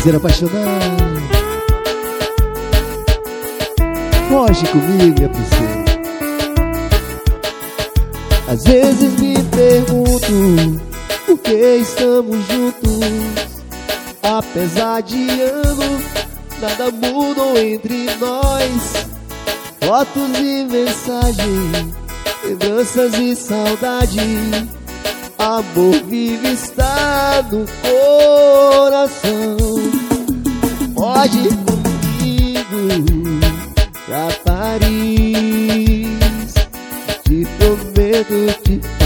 Piseiro apaixonado. Foge comigo, minha piseira. Às vezes me pergunto por que estamos juntos. Apesar de anos, nada mudou entre nós. Fotos e mensagens, lembranças e saudade. Amor vive está no coração. Pode ir comigo pra Paris. Te prometo, te